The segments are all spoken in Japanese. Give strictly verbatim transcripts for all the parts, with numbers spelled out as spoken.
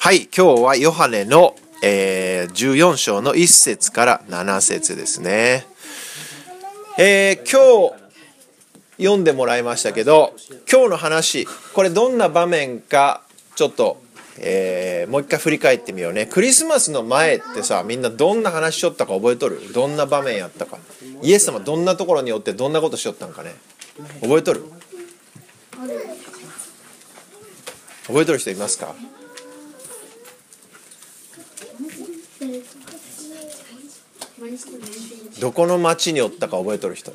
はい、今日はヨハネの、えー、じゅうよん章のいっ節からなな節ですね。えー、今日読んでもらいましたけど、今日の話、これどんな場面かちょっと、えー、もう一回振り返ってみようね。クリスマスの前ってさ、みんなどんな話しよったか覚えとる？どんな場面やったか。イエス様どんなところにおってどんなことしよったんかね。覚えとる？覚えとる人いますか？どこの町におったか覚えとる人？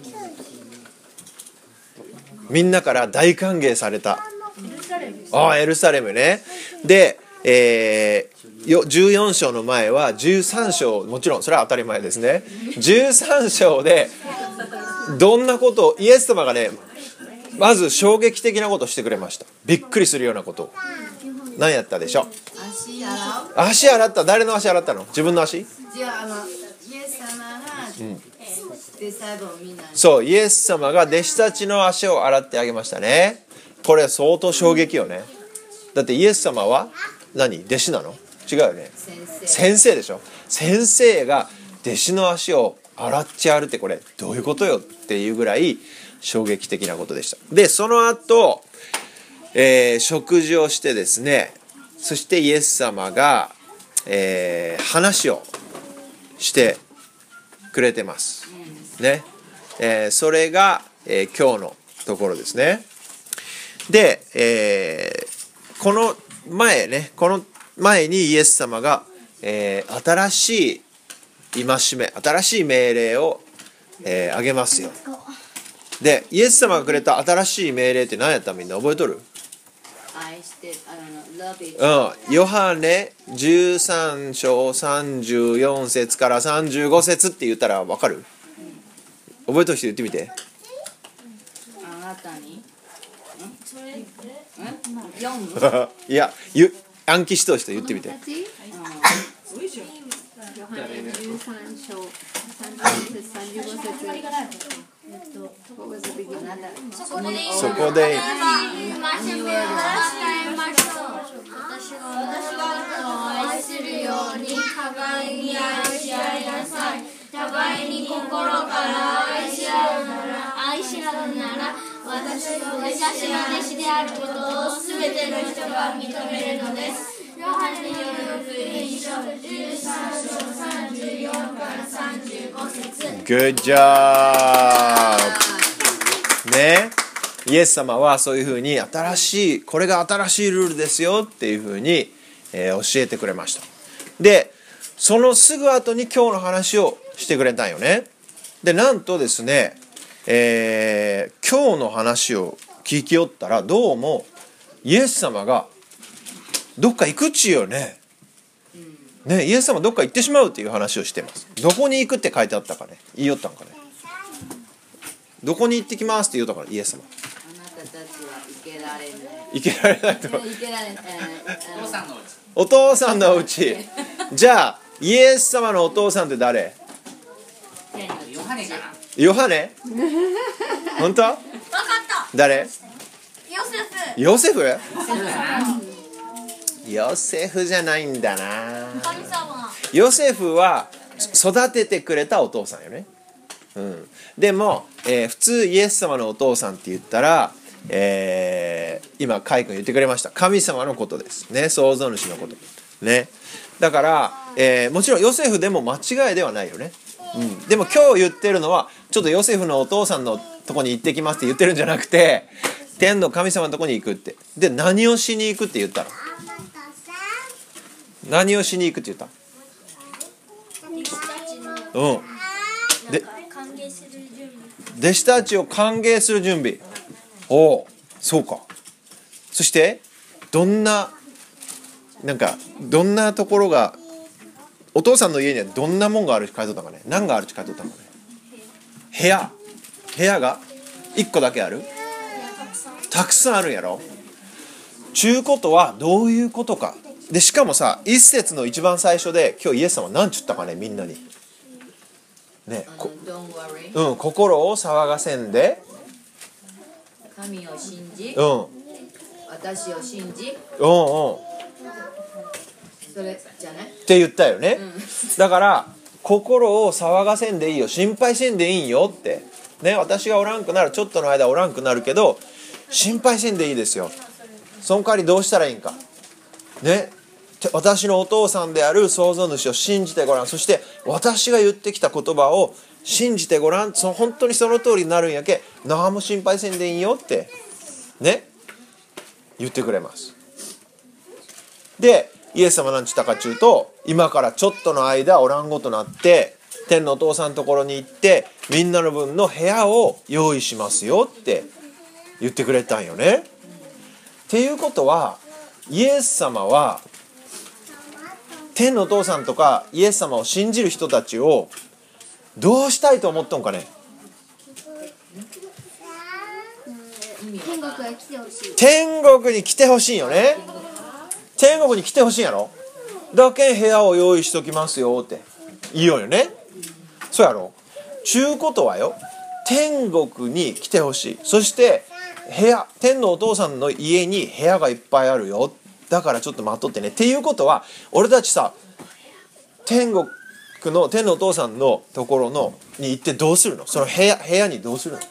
みんなから大歓迎された。ああ、エルサレムね。で、えー、じゅうよん章の前はじゅうさん章、もちろんそれは当たり前ですね。じゅうさん章でどんなことをイエス様がね、まず衝撃的なことをしてくれました。びっくりするようなことを。何やったでしょう？ 足洗う。 足洗った。誰の足洗ったの？自分の足？ じゃあ、あのイエス様が、うん、弟子たちをみんなに。そう、 イエス様が弟子たちの足を洗ってあげましたね。これ相当衝撃よね。だってイエス様は何？弟子なの？違うよね。 先生。 先生でしょ。先生が弟子の足を洗っちゃうって、これどういうことよっていうぐらい衝撃的なことでした。で、その後、えー、食事をしてですね、そしてイエス様が、えー、話をしてくれてますね。えー、それが、えー、今日のところですね。で、えー、この前ね、この前にイエス様が、えー、新しい戒め、新しい命令を、えー、あげますよ。で、イエス様がくれた新しい命令って何やった？みんな覚えとる？ 愛してあうん、ヨハネじゅうさん章さんじゅうよん節からさんじゅうご節って言ったら分かる？うん、覚えとる人言ってみて。 あなたに読むいや、ゆ暗記しとる人言ってみて。 ヨハネじゅうさん章さんじゅうよん節さんじゅうご節、えっと、 そこで私があなたを愛するように互いに愛し合いなさい。互いに心から愛し合うなら愛し合うなら私の弟子が弟子であることをすべての人が認めるのです。ヨハネによる福音書じゅうさん章さんじゅうよんからさんじゅうご節。 Good job! ね、イエス様はそういうふうに新しい、これが新しいルールですよっていうふうに、えー、教えてくれました。で、そのすぐ後に今日の話をしてくれたんよね。で、なんとですね、えー、今日の話を聞きよったらどうもイエス様がどっか行くっちゅうよね。ね、イエス様どっか行ってしまうっていう話をしてます。どこに行くって書いてあったかね。言いよったんかね。どこに行ってきますって言うたからイエス様。 あなたたちは生けられない。 行けられないと。 生けられない。お父さんのうち。 お父さんのうち。じゃあイエス様のお父さんって誰？ ヨハネかな。 ヨハネ？本当？ 分かった。 誰？ ヨセフ。 ヨセフ？ヨセフじゃないんだな。 神様。 ヨセフは育ててくれたお父さんよね。うん、でも、えー、普通イエス様のお父さんって言ったら、えー、今カイ君言ってくれました。神様のことですね。創造主のことね。だから、えー、もちろんヨセフでも間違いではないよね。うん、でも今日言ってるのはちょっとヨセフのお父さんのとこに行ってきますって言ってるんじゃなくて、天の神様のとこに行くって。で、何をしに行くって言ったの？何をしに行くって言った？うん。で、弟子たちを歓迎する準備。おお、そうか。そしてどんななんかどんなところが、お父さんの家にはどんなもんがあるって書いとったかね。何があるって書いとったのかね。部屋部屋がいっこだけある？たくさんあるんやろ。ちゅうことはどういうことか。で、しかもさ、一節の一番最初で今日イエス様は何ちゅったかね、みんなにね、うん、心を騒がせんで神を信じ、 うん、 私を信じ、 うんうん、 それじゃないって言ったよね、だから心を騒がせんでいいよ、心配せんでいいんよってね。私がおらんくなる、ちょっとの間おらんくなるけど心配せんでいいですよ。その代わりどうしたらいいんかね。私のお父さんである創造主を信じてごらん。そして私が言ってきた言葉を信じてごらん。その本当にその通りになるんやけ、何も心配せんでいいんよってね言ってくれます。でイエス様なんちゅったかっちゅうと、今からちょっとの間おらんごとなって天のお父さんのところに行ってみんなの分の部屋を用意しますよって言ってくれたんよね。っていうことはイエス様は天のお父さんとかイエス様を信じる人たちをどうしたいと思っとんかね。 天国へ来てほしい。 天国に来てほしいよね。天国に来てほしいんやろ。だけん部屋を用意しときますよって言いようよね。そうやろ。ちゅうことはよ、天国に来てほしい。そして部屋、天のお父さんの家に部屋がいっぱいあるよ。だからちょっと待っとってね。っていうことは俺たちさ、天国の天のお父さんのところのに行ってどうするの？その部屋、部屋にどうするの？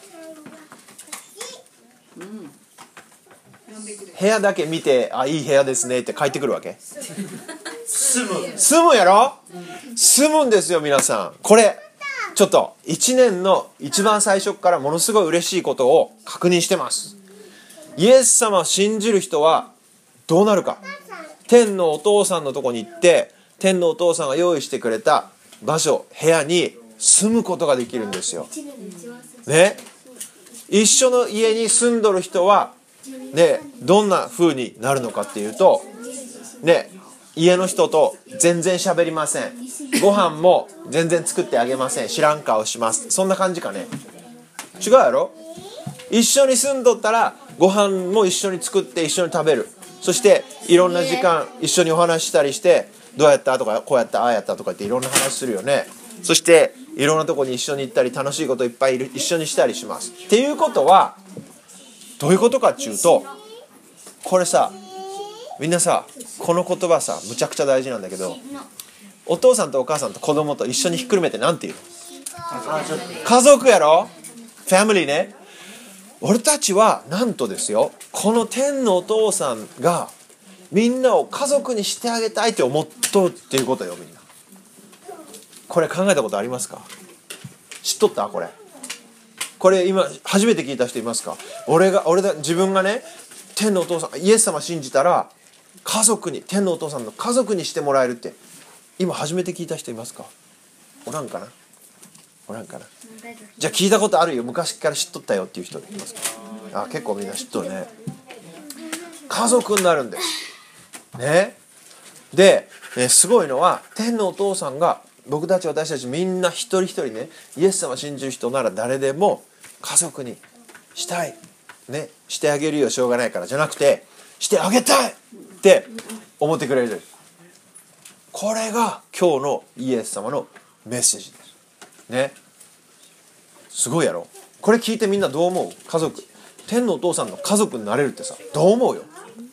部屋だけ見て、あ、いい部屋ですねって帰ってくるわけ？住む。住むやろ？住むんですよ皆さん。これちょっといちねんの一番最初からものすごい嬉しいことを確認してます。イエス様を信じる人はどうなるか。天のお父さんのとこに行って、天のお父さんが用意してくれた場所、部屋に住むことができるんですよ。ね。一緒の家に住んどる人はね、どんな風になるのかっていうとね、家の人と全然喋りません。ご飯も全然作ってあげません。知らん顔します。そんな感じかね。違うやろ。一緒に住んどったらご飯も一緒に作って一緒に食べる。そしていろんな時間一緒にお話ししたりして、どうやったとかこうやったああやったとかっていろんな話するよね。そしていろんなとこに一緒に行ったり楽しいこといっぱいいる一緒にしたりします。っていうことはどういうことかっていうと、これさ、みんなさ、この言葉さむちゃくちゃ大事なんだけど、お父さんとお母さんと子供と一緒にひっくるめてなんて言うの？家族やろ？ファミリーね。俺たちはなんとですよ、この天のお父さんがみんなを家族にしてあげたいって思っとるっていうことよ。みんなこれ考えたことありますか？知っとった？これこれ今初めて聞いた人いますか？俺が俺だ自分がね、天のお父さんイエス様信じたら家族に、天のお父さんの家族にしてもらえるって今初めて聞いた人いますか？おらんかな？おらんかな？じゃあ聞いたことあるよ、昔から知っとったよっていう人いますか？あ、結構みんな知っとるね。家族になるんですね。で、えすごいのは天のお父さんが僕たち私たちみんな一人一人ね、イエス様信じる人なら誰でも家族にしたいね、してあげるよしょうがないからじゃなくて、してあげたいって思ってくれる。これが今日のイエス様のメッセージですね。すごいやろ。これ聞いてみんなどう思う？家族、天のお父さんの家族になれるってさ、どう思うよ？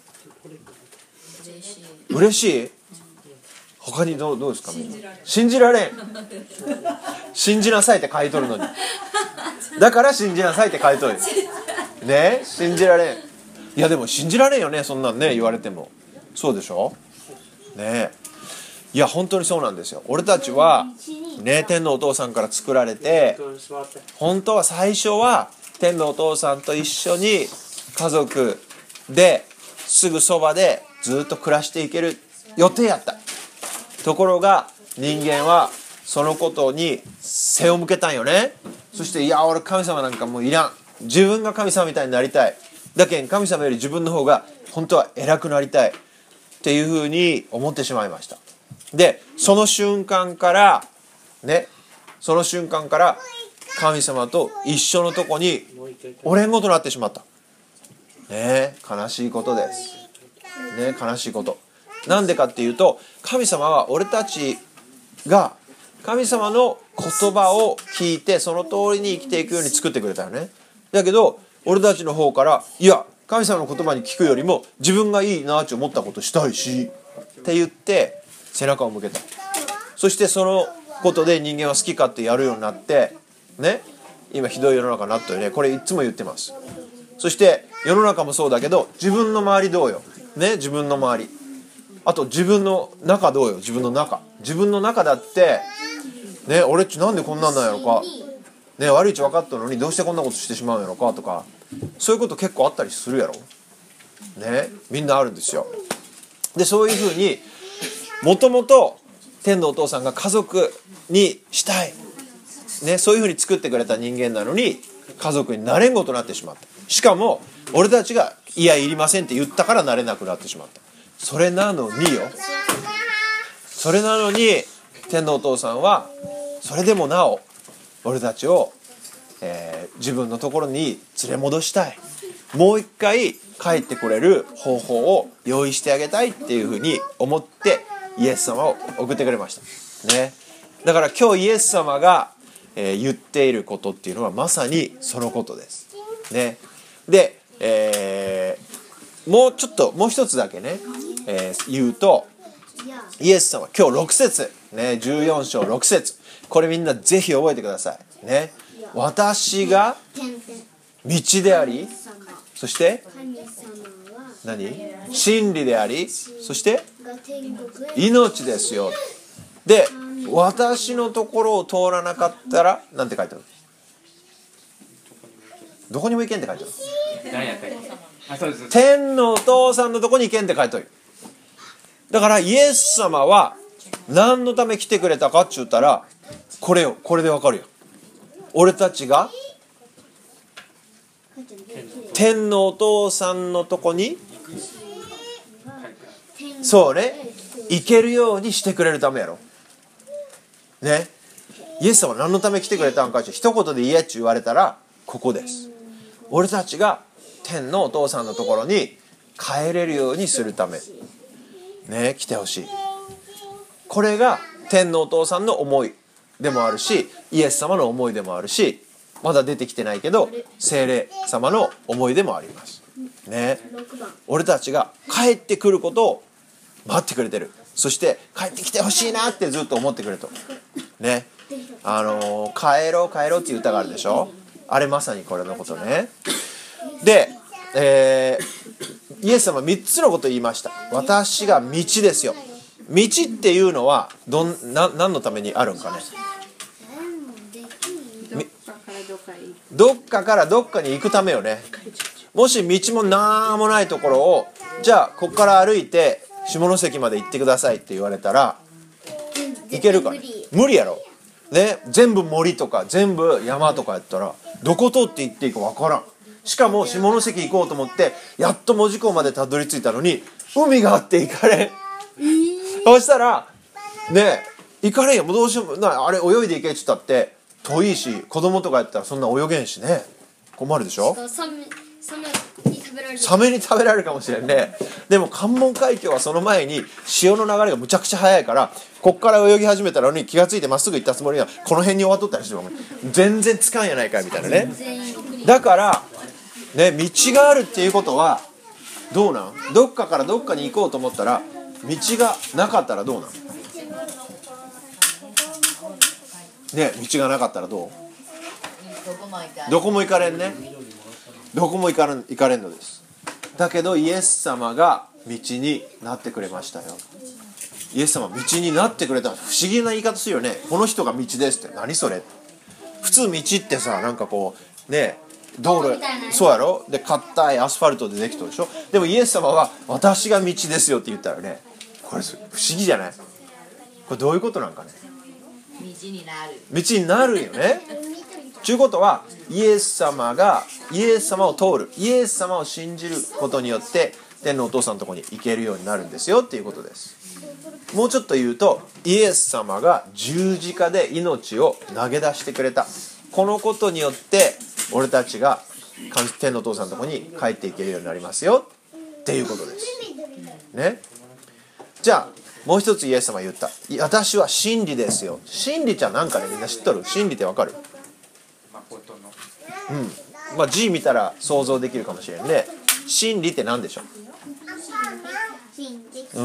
嬉しい？他にどう、どうですかみんな？信じられん。信じなさいって書いとるのに。だから信じなさいって書いとる。ね、信じられん。いやでも信じられんよね、そんなんね言われても。そうでしょ？ね。いや本当にそうなんですよ。俺たちはね、天のお父さんから作られて、本当は最初は天のお父さんと一緒に家族ですぐそばでずっと暮らしていける予定やった。ところが人間はそのことに背を向けたんよね。そしていや俺神様なんかもういらん、自分が神様みたいになりたい、だけん神様より自分の方が本当は偉くなりたいっていうふうに思ってしまいました。でその瞬間からね、その瞬間から神様と一緒のとこにおれんごとなってしまったね。悲しいことですね。悲しいこと。なんでかっていうと、神様は俺たちが神様の言葉を聞いてその通りに生きていくように作ってくれたよね。だけど俺たちの方からいや神様の言葉に聞くよりも自分がいいなって思ったことしたいしって言って背中を向けた。そしてそのことで人間は好き勝手やるようになってね、今ひどい世の中になったよね。これいつも言ってます。そして世の中もそうだけど、自分の周りどうよ、ね、自分の周り、あと自分の中どうよ、自分の中自分の中だってね、俺っちなんでこんなんなんやろか、ね、悪い位置分かったのにどうしてこんなことしてしまうんやろかとか、そういうこと結構あったりするやろね、みんなあるんですよ。でそういうふうにもともと天のお父さんが家族にしたい、ね、そういうふうに作ってくれた人間なのに家族になれんごとなってしまった。しかも俺たちがいやいりませんって言ったからなれなくなってしまった。それなのによ、それなのに天のお父さんはそれでもなお俺たちを、えー、自分のところに連れ戻したい、もう一回帰ってこれる方法を用意してあげたいっていうふうに思ってイエス様を送ってくれましたね。だから今日イエス様が、えー、言っていることっていうのはまさにそのことですね。で、えー、もうちょっともう一つだけね、えー、言うと、イエス様今日ろく節ね、じゅうよん章ろく節、これみんなぜひ覚えてくださいね。私が道であり、そして何？真理であり、そして命ですよ。で、私のところを通らなかったらなんて書いてある？どこにも行けんって書いてある。 何やったっけ？あ、そうです。 天のお父さんのとこに行けんって書いてある。だからイエス様は何のため来てくれたかって言ったら、これよ、これでわかるよ。俺たちが天のお父さんのとこに、そうね、行けるようにしてくれるためやろね。イエス様は何のため来てくれたんかって一言で言えって言われたらここです。俺たちが天のお父さんのところに帰れるようにするためね、来てほしい。これが天のお父さんの思いでもあるし、イエス様の思いでもあるし、まだ出てきてないけど聖霊様の思いでもありますね。俺たちが帰ってくることを待ってくれてる。そして帰ってきてほしいなってずっと思ってくれとね。あのー、帰ろう帰ろうっていう歌があるでしょ。あれまさにこれのことね。で、えー、イエス様みっつのことを言いました。私が道ですよ。道っていうのはどんな何のためにあるんかね。どっかからどっかに行くためよね。もし道もなんもないところを、じゃあここから歩いて下関まで行ってくださいって言われたら行けるかね。無理やろね。全部森とか全部山とかやったらどこ通って行っていいか分からん。しかも下関行こうと思ってやっと門司港までたどり着いたのに海があって行かれん、そうしたらね行かれんよ。もうどうしようもな、あれ泳いで行けって言ったって遠いし、子供とかやったらそんな泳げんしね、困るでしょ。 サメ、サメに食べられる。 サメに食べられるかもしれんね。でも関門海峡はその前に潮の流れがむちゃくちゃ速いから、こっから泳ぎ始めたのに気がついてまっすぐ行ったつもりがこの辺に終わっとったりしてるかも。全然つかんやないかいみたいなね。だからね、道があるっていうことはどうなん？どっかからどっかに行こうと思ったら道がなかったらどうなん？ね、道がなかったらどう？どこも行かれんね。どこも行かれん、行かれんのです。だけどイエス様が道になってくれましたよ。イエス様道になってくれた。不思議な言い方するよね。この人が道ですって何それ。普通道ってさ、なんかこうね、道路、そうやろ。で硬いアスファルトでできたでしょ。でもイエス様は私が道ですよって言ったらね、これ不思議じゃない？これどういうことなんかね。 道になる。 道になるよね。ということはイエス様がイエス様を通る、イエス様を信じることによって天のお父さんのところに行けるようになるんですよっていうことです。もうちょっと言うと、イエス様が十字架で命を投げ出してくれた。このことによって俺たちが天のお父さんのところに帰っていけるようになりますよっていうことですね。じゃあもう一つイエス様言った。私は真理ですよ。真理ちゃんなんかね、みんな知っとる？真理ってわかる？うん。まあ字見たら想像できるかもしれんね。真理って何でしょう？うん。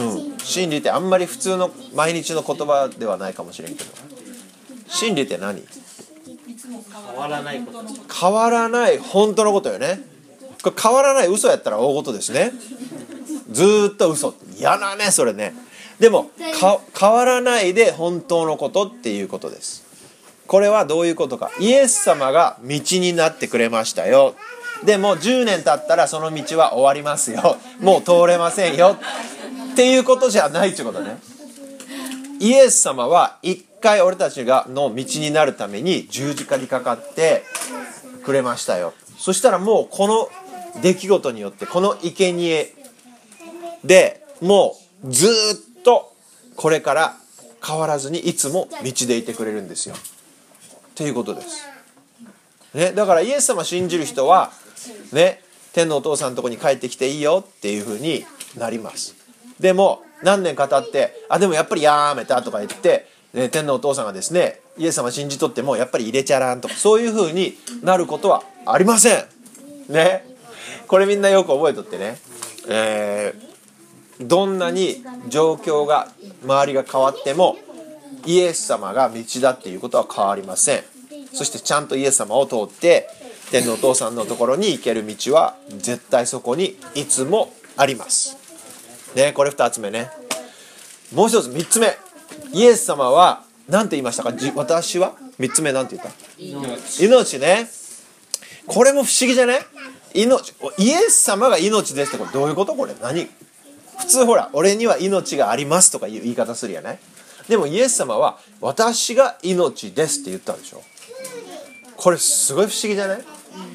真理ってあんまり普通の毎日の言葉ではないかもしれんけど、真理って何？ 変わらないこと。 変わらない本当のことよね。これ変わらない嘘やったら大事ですね。ずーっと嘘、嫌だねそれね。でもか変わらないで本当のことっていうことです。これはどういうことか。イエス様が道になってくれましたよ。でもじゅうねん経ったらその道は終わりますよ。もう通れませんよっていうことじゃないってことね。イエス様は一回俺たちがの道になるために十字架にかかってくれましたよ。そしたらもうこの出来事によってこの生贄でもうずっとこれから変わらずにいつも道でいてくれるんですよということです、ね、だからイエス様信じる人はね、天のお父さんのところに帰ってきていいよっていう風になります。でも何年か経ってあでもやっぱりやめたとか言って、ね、天のお父さんがですねイエス様信じとってもやっぱり入れちゃらんとかそういう風になることはありませんね。これみんなよく覚えとってね、えー、どんなに状況が周りが変わってもイエス様が道だっていうことは変わりません。そしてちゃんとイエス様を通って天のお父さんのところに行ける道は絶対そこにいつもありますね。これふたつめね。もう一つみっつめ、イエス様は何て言いましたか。私はみっつめ何て言った？命。命ね。これも不思議じゃね。命、イエス様が命ですってこれどういうこと？これ何？普通ほら俺には命がありますとかいう言い方するやない。でもイエス様は私が命ですって言ったでしょ。これすごい不思議じゃない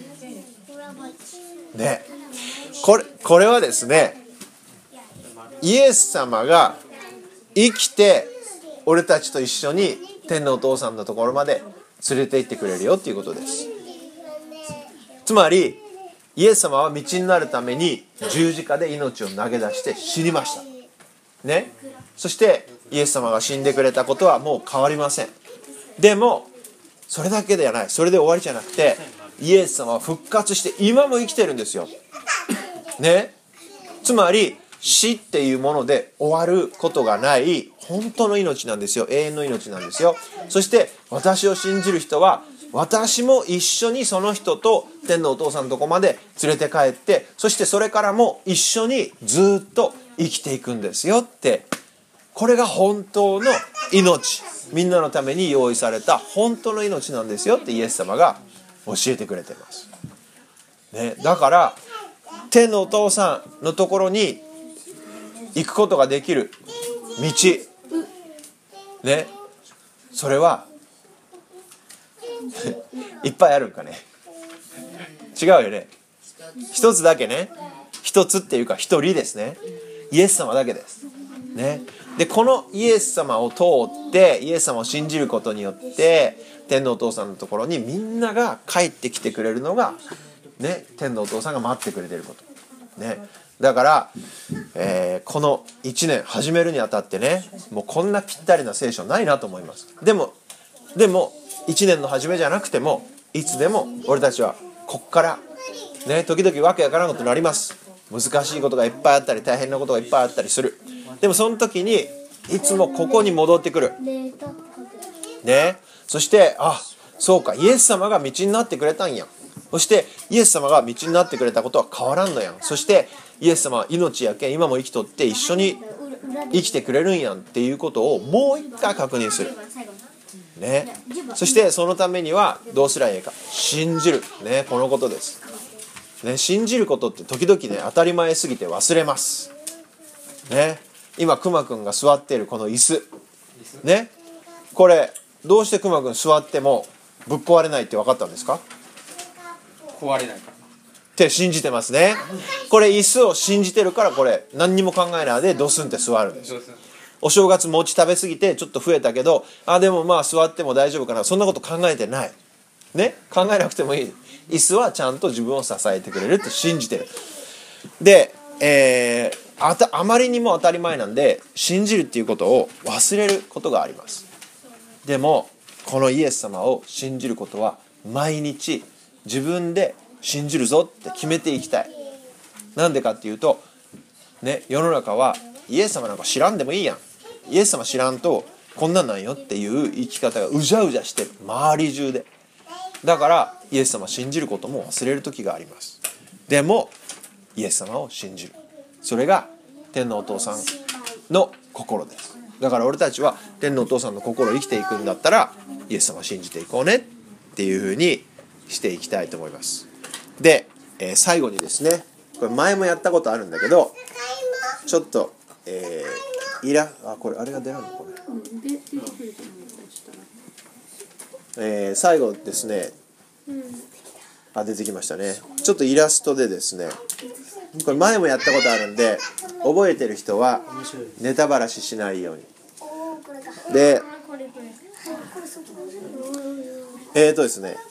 ね。これ、これはですねイエス様が生きて俺たちと一緒に天のお父さんのところまで連れて行ってくれるよっていうことです。つまりイエス様は道になるために十字架で命を投げ出して死にましたね。そしてイエス様が死んでくれたことはもう変わりません。でもそれだけではない。それで終わりじゃなくてイエス様は復活して今も生きてるんですよね。つまり死っていうもので終わることがない本当の命なんですよ。永遠の命なんですよ。そして私を信じる人は私も一緒にその人と天のお父さんのとこまで連れて帰って、そしてそれからも一緒にずっと生きていくんですよって。これが本当の命、みんなのために用意された本当の命なんですよってイエス様が教えてくれてます、ね、だから天のお父さんのところに行くことができる道ね、それはいっぱいあるんかね。違うよね。一つだけね。一つっていうか一人ですね。イエス様だけですね。でこのイエス様を通ってイエス様を信じることによって天のお父さんのところにみんなが帰ってきてくれるのがね、天のお父さんが待ってくれてることね。だから、えー、このいちねん始めるにあたってね、もうこんなぴったりな聖書ないなと思います。でもでもいちねんの初めじゃなくてもいつでも俺たちはこっからね、時々わけわからんことになります。難しいことがいっぱいあったり大変なことがいっぱいあったりする。でもその時にいつもここに戻ってくるね。そしてあ、そうかイエス様が道になってくれたんや。そしてイエス様が道になってくれたことは変わらんのやん。そしてイエス様は命やけん今も生きとって一緒に生きてくれるんやんっていうことをもう一回確認するね。そしてそのためにはどうすりゃいいか、信じるね。このことですね。信じることって時々ね当たり前すぎて忘れますね。今くまくんが座っているこの椅子ね、これどうしてくまくん座ってもぶっ壊れないって分かったんですか？ 壊れないからって信じてますね。これ椅子を信じてるからこれ何にも考えないでドスンって座るんです。お正月餅食べ過ぎてちょっと増えたけど、あでもまあ座っても大丈夫かな、そんなこと考えてないね。考えなくてもいい。椅子はちゃんと自分を支えてくれるって信じてる。で、えー、あ, たあまりにも当たり前なんで信じるっていうことを忘れることがあります。でもこのイエス様を信じることは毎日自分で信じるぞって決めていきたい。なんでかっていうとね、世の中はイエス様なんか知らんでもいいやん、イエス様知らんとこんなんなんよっていう生き方がうじゃうじゃしてる、周り中で。だからイエス様を信じることも忘れる時があります。でもイエス様を信じる、それが天のお父さんの心です。だから俺たちは天のお父さんの心を生きていくんだったらイエス様を信じていこうねっていうふうにしていきたいと思います。で、えー、最後にですね、これ前もやったことあるんだけど、ちょっと、えー、イラあこれあれが出ないのこれ、えー、最後ですね、あ出てきましたね。ちょっとイラストでですね、これ前もやったことあるんで覚えてる人はネタばらししないように。でえーとですね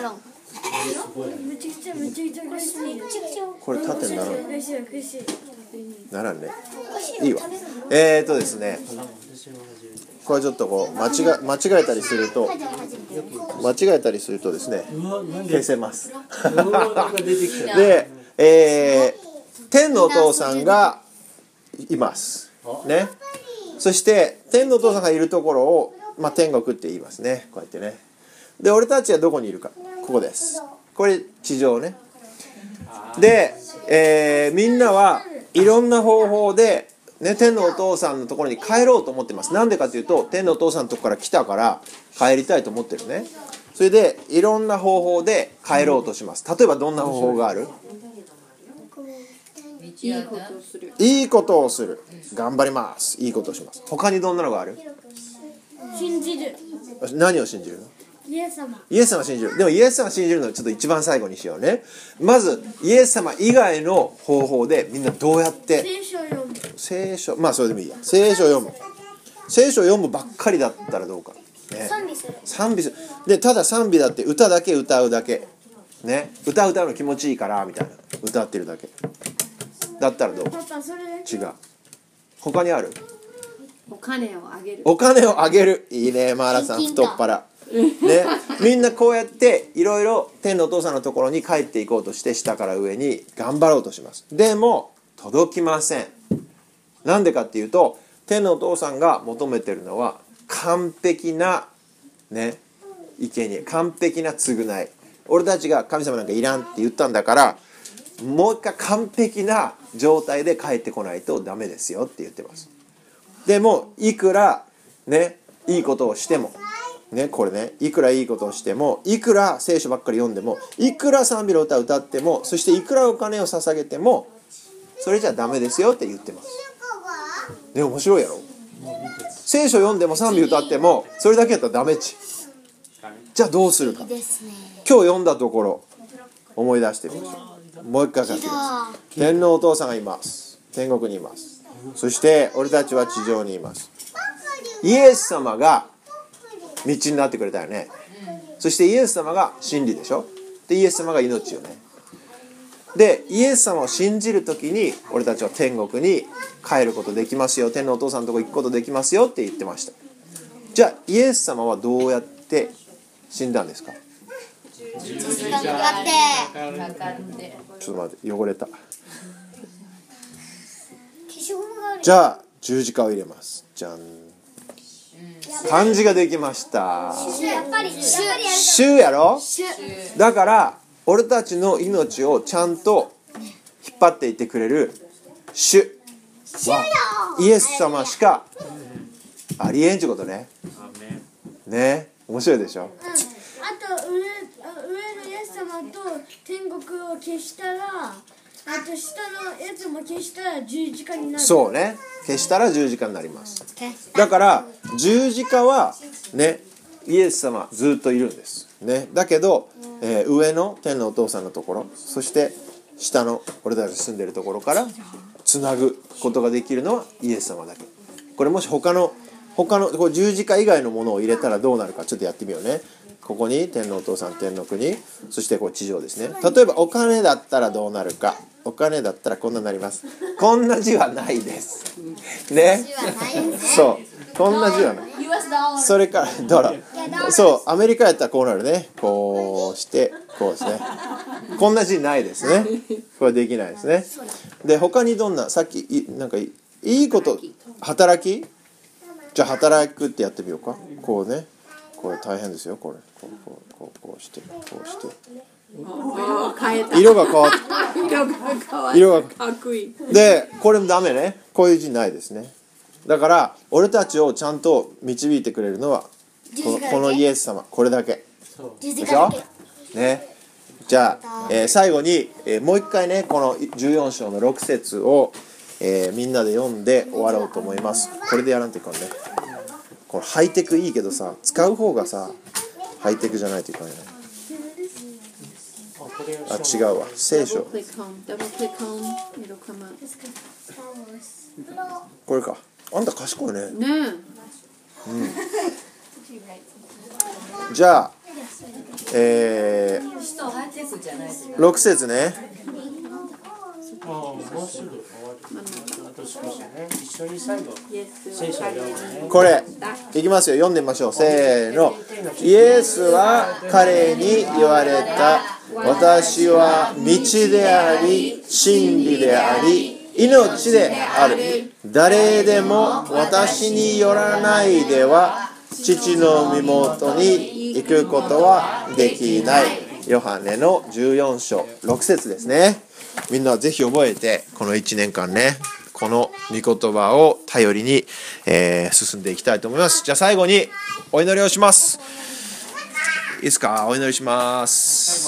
これ縦にならんならんね、いいわ。えーとですねこれちょっとこう間違間違えたりすると間違えたりするとですね消せますで、えー、天のお父さんがいますね。そして天のお父さんがいるところを、まあ、天国って言いますね、こうやってね。で俺たちはどこにいるか、ここです。これ地上ね。で、えー、みんなはいろんな方法でね、天のお父さんのところに帰ろうと思ってます。なんでかというと天のお父さんのところから来たから帰りたいと思ってるね。それでいろんな方法で帰ろうとします。例えばどんな方法がある？ いいことをする。 いいことをする。頑張ります。いいことをします。他にどんなのがある？ 信じる。 何を信じるの？ イエス様。 イエス様を信じる。でもイエス様を信じるのはちょっと一番最後にしようね。まずイエス様以外の方法でみんなどうやって聖書を読む。 聖書、まあそれでもいいや。聖書を読む。聖書を読むばっかりだったらどうか。ね、 賛美する。 賛美する。で、ただ賛美だって歌だけ歌うだけ。ね。歌歌うの気持ちいいからみたいな。歌ってるだけ。だったらどう？ パパそれ違う。他にある？ お金をあげる。 お金をあげる。いいね、マーラさん、太っ腹。ね、みんなこうやっていろいろ天のお父さんのところに帰っていこうとして下から上に頑張ろうとします。でも届きません。なんでかっていうと天のお父さんが求めてるのは完璧なね生贄、完璧な償い。俺たちが神様なんかいらんって言ったんだからもう一回完璧な状態で帰ってこないとダメですよって言ってます。でもいくらねいいことをしてもね、これね、いくらいいことをしても、いくら聖書ばっかり読んでも、いくら賛美の歌を歌っても、そしていくらお金を捧げても、それじゃダメですよって言ってます。ね、面白いやろ。聖書読んでも賛美歌っても、それだけやったらダメっち。じゃあどうするか。今日読んだところ、思い出してみましょう。もう一回書きます。天のお父さんがいます。天国にいます。そして俺たちは地上にいます。イエス様が道になってくれたよね。そしてイエス様が真理でしょ。でイエス様が命よね。でイエス様を信じるときに俺たちは天国に帰ることできますよ、天のお父さんのとこ行くことできますよって言ってました。じゃあイエス様はどうやって死んだんですか？ 十字架にかかって。 ちょっと待って、汚れた。 消しゴムがある。 じゃあ十字架を入れます。じゃん。漢字ができました。 やっぱり主やろ。だから俺たちの命をちゃんと引っ張っていってくれる主はイエス様しかありえんってことね。ね、面白いでしょ。 あと上、上のイエス様と天国を消したら、あと下のやつも消したら十字架になる。 そうね、消したら十字架になります。だから十字架はねイエス様ずっといるんですね。だけど、えー、上の天のお父さんのところ、そして下の俺たちが住んでるところからつなぐことができるのはイエス様だけ。これもし他の他のこれ十字架以外のものを入れたらどうなるかちょっとやってみようね。ここに天のお父さん、天の国、そしてこう地上ですね。例えばお金だったらどうなるか。お金だったらこんなになります。こんな字はないですね。そうこんな字はない。それからだからそうアメリカやったらこうなるね。こうしてこうですね。こんな字ないですね。これできないですね。で他にどんなさっきなんかいいこと働きじゃあ働くってやってみようか。こうね、これ大変ですよ。これこうこうこうこうしてこうして変えた。 色が変わっ色が変わっ色がかっこいい。 でこれもダメね。こういう字ないですね。だから俺たちをちゃんと導いてくれるのはこのこのイエス様、これだけでしょね。じゃあ、えー最後に、えーもう一回ねこのじゅうよん章のろく節を、えーみんなで読んで終わろうと思います。これでやらんといかんね。これハイテクいいけどさ、使う方がさハイテクじゃないといかんよね。あ、違うわ。聖書 Double click home. Double click home. It'll come up. これか。あんた賢いね。 ねじゃあ、えー、 人入ってくじゃないですよ。 ろく節ね。 ああ、もうすぐ終わる。あと少しね。一緒に最後え。イエス聖書をは読むね。 これいきますよ。読んでみましょう。せーの。イエスは彼に言われた。私は道であり真理であり命である。誰でも私によらないでは父の身元に行くことはできない。ヨハネのじゅうよん章ろく節ですね。みんなぜひ覚えてこのいちねんかんね、この御言葉を頼りに、えー進んでいきたいと思います。じゃあ最後にお祈りをします。いいですか。お祈りします。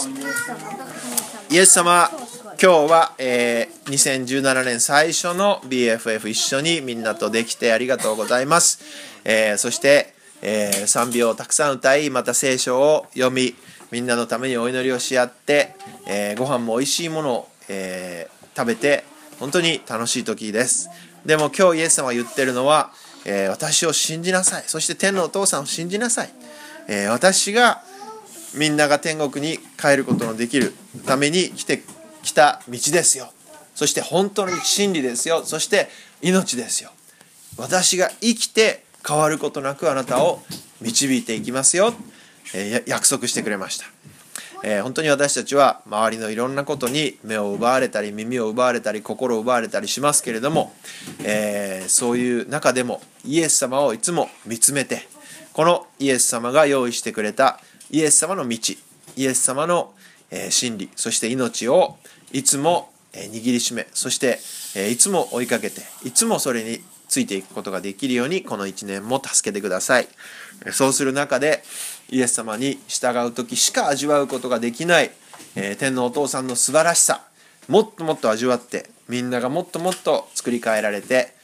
イエス様、今日は、えーにせんじゅうななねん最初の ビーエフエフ 一緒にみんなとできてありがとうございます。えーそして、えー賛美をたくさん歌い、また聖書を読み、みんなのためにお祈りをし合って、えーご飯も美味しいものを、えー食べて本当に楽しい時です。でも今日イエス様が言ってるのは、えー私を信じなさい。そして天のお父さんを信じなさい。えー私がみんなが天国に帰ることのできるために来てきた道ですよ。そして本当に真理ですよ。そして命ですよ。私が生きて変わることなくあなたを導いていきますよ、えー、約束してくれました。えー、本当に私たちは周りのいろんなことに目を奪われたり耳を奪われたり心を奪われたりしますけれども、えー、そういう中でもイエス様をいつも見つめて、このイエス様が用意してくれたイエス様の道、イエス様の真理、そして命をいつも握りしめ、そしていつも追いかけて、いつもそれについていくことができるようにこのいちねんも助けてください。そうする中でイエス様に従う時しか味わうことができない天のお父さんの素晴らしさ、もっともっと味わって、みんながもっともっと作り変えられて